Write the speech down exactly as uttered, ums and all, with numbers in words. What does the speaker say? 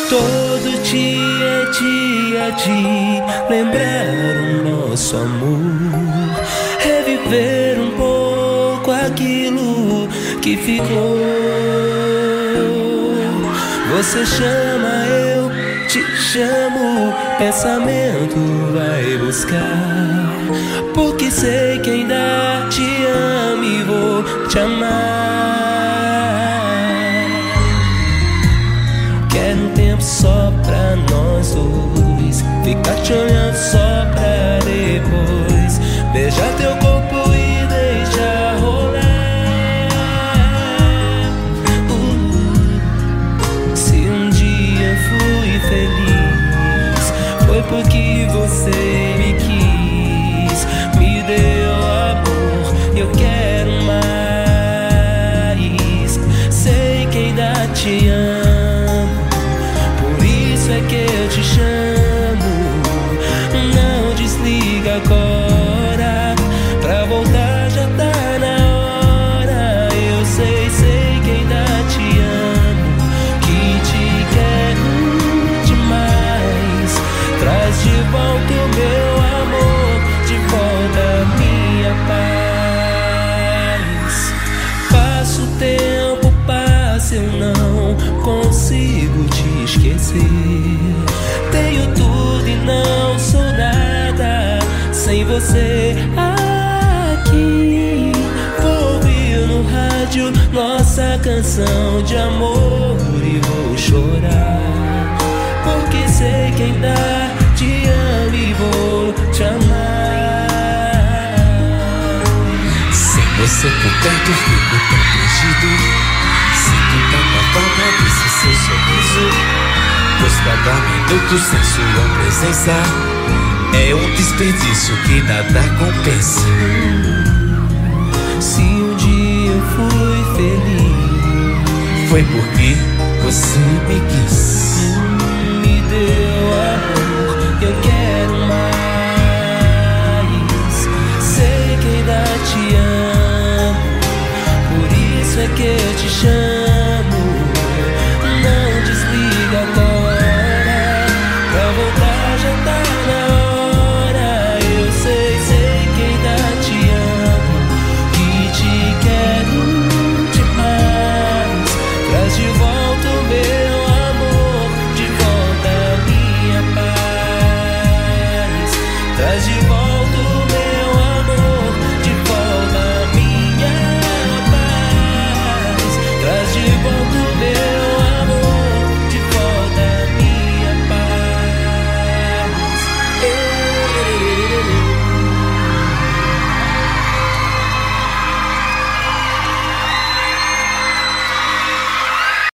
Todo dia é dia de lembrar o nosso amor, reviver um pouco aquilo que ficou. Você chama, eu te chamo, pensamento vai buscar, porque sei que ainda te amo e vou te amar. Quero um tempo só pra nós dois, ficar te olhando só pra depois beijar teu corpo e deixar rolar. uh, Se um dia fui feliz, foi porque você me quis, me deu amor, eu quero mais. Sei que ainda te amo, por isso é que eu te chamo. Não desliga agora, pra voltar já tá na hora. Eu sei, sei que ainda te amo, que te quero demais. Traz de volta o meu amor, de volta a minha paz. Passa o tempo, passa, eu não consigo te esquecer. Tenho tudo e não sou nada sem você aqui. Vou ouvir no rádio nossa canção de amor e vou chorar, porque sei que ainda te amo e vou te amar. Sem você por perto fico tão perdido, sinto tanta falta desse seu sorriso, pois cada minuto sem sua presença é um desperdício que nada compensa. Se um dia eu fui feliz, foi porque você me quis, me deu amor, eu quero mais. Sei que ainda te amo, por isso é que eu te chamo.